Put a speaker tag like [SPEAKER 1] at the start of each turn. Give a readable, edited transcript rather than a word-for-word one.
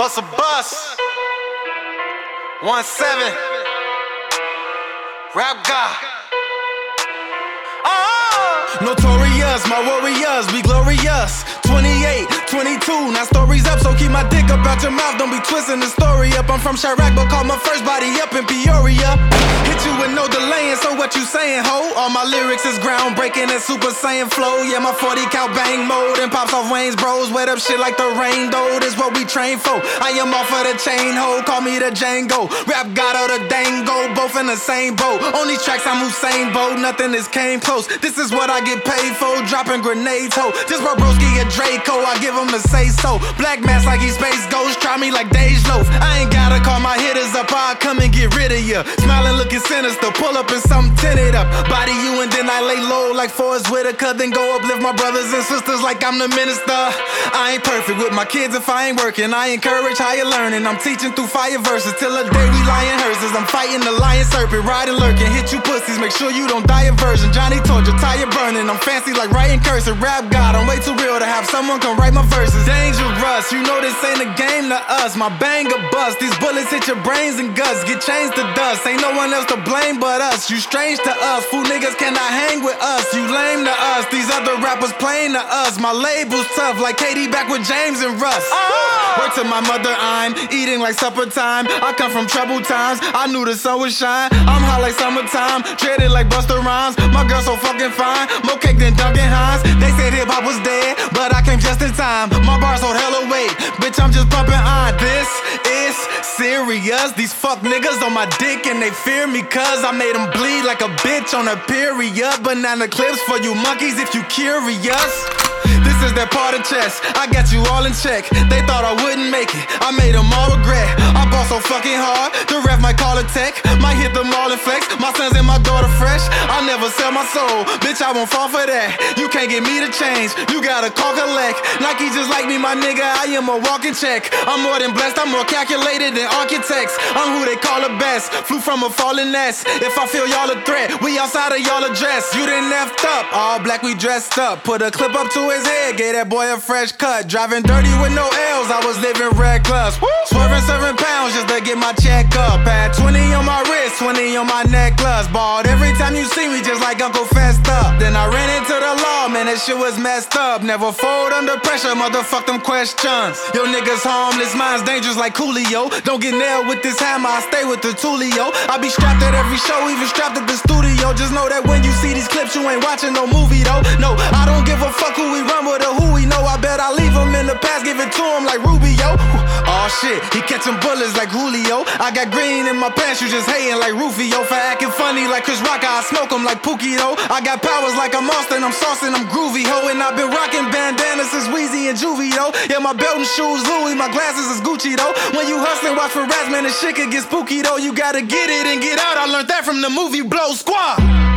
[SPEAKER 1] Hustle Bus 1-7 Rap God.
[SPEAKER 2] Notorious, my warriors, we glorious. 28, 22, now stories up, so keep my dick up out your mouth, don't be twisting the story up. I'm from Chirac, but call my first body up in Peoria. Hit you with no delaying, so what you saying, ho? All my lyrics is groundbreaking and Super Saiyan flow. Yeah, my 40 cal bang mode and pops off Wayne's bros. Wet up shit like the rain, though, this what we train for. I am off of the chain, ho, call me the Django. Rap God or the Dango, both in the same boat. On these tracks I'm Usain Bolt, nothing is came close. This is what I get paid for, dropping grenades, ho. Just my broski and Draco, I give him a say so. Black mask like he Space Ghost, try me like Dej Loaf. I ain't gotta call my hitters up, I'll come and get rid of ya. Smiling looking sinister, pull up and something tinted up. Body you and then I lay low like Forrest Whitaker. Then go uplift my brothers and sisters like I'm the minister. I ain't perfect with my kids if I ain't working. I encourage higher learning, I'm teaching through fire verses. Till the day we lying hearses, I'm fighting the lion serpent. Riding lurking, hit you pussies, make sure you don't die of version. Johnny Torture, tire burning, I'm fancy like writing cursive. Rap God, I'm way too real to have someone come write my verses. Dangerous, you know this ain't a game to us. My bang a bust, these bullets hit your brains and guts. Get changed to dust, ain't no one else to blame but us. You strange to us, fool niggas cannot hang with us. You lame to us, these other rappers plain to us. My label's tough like Katie back with James and Russ. Word to my mother, I'm eating like supper time. I come from troubled times, I knew the sun would shine. I'm hot like summertime, dreaded like Busta Rhymes. My girl so fucking fine, more cake than Duncan Hines. They said hip hop was dead, but I came just in time. My bars hold hella weight, bitch I'm just pumping on. This is serious, these fuck niggas on my dick and they fear me cause I made them bleed like a bitch on a period. Banana clips for you monkeys if you curious. This is that part of chess, I got you all in check. They thought I wouldn't make it, I made them all regret. I bought so fucking hard, the ref might call it tech. Might hit them all and flex, my sons and my daughter fresh. I'll never sell my soul, bitch I won't fall for that. You can't get me to change, you gotta call collect. Nike just like me my nigga, I am a walking check. I'm more than blessed, I'm more calculated than architects. I'm who they call the best, flew from a fallen nest. If I feel y'all a threat, we outside of y'all address. You done effed up, all black we dressed up. Put a clip up to his head, gave that boy a fresh cut. Driving dirty with no L's, I was living reckless. Swerving 7 pounds just to get my check up. Had 20 on my wrist, 20 on my necklace. Balled every time you see me just like Uncle Festa. Then I ran into the law, man that shit was messed up. Never fold under pressure, motherfuck them questions. Yo niggas harmless, mine's dangerous like Coolio. Don't get nailed with this hammer, I stay with the Tulio. I be strapped at every show, even strapped at the studio. Just know that when you see these clips, you ain't watching no movie though. No, I don't give a fuck who we run with or who we know. I bet I leave him in the past, give it to him like Rubio. Oh shit, he catching bullets like Julio. I got green in my pants, you just hating like Rufio. For acting funny like Chris Rock, I smoke him like Pookie though. I got powers like I'm Austin, I'm saucing, I'm groovy ho. And I've been rocking bandanas since Weezy and Juvie though. Yeah, my belt and shoes Louis, my glasses is Gucci though. When you hustling, watch for rats, man, this shit could get spooky though. You gotta get it and get out, I learned that from the movie Blow Squad.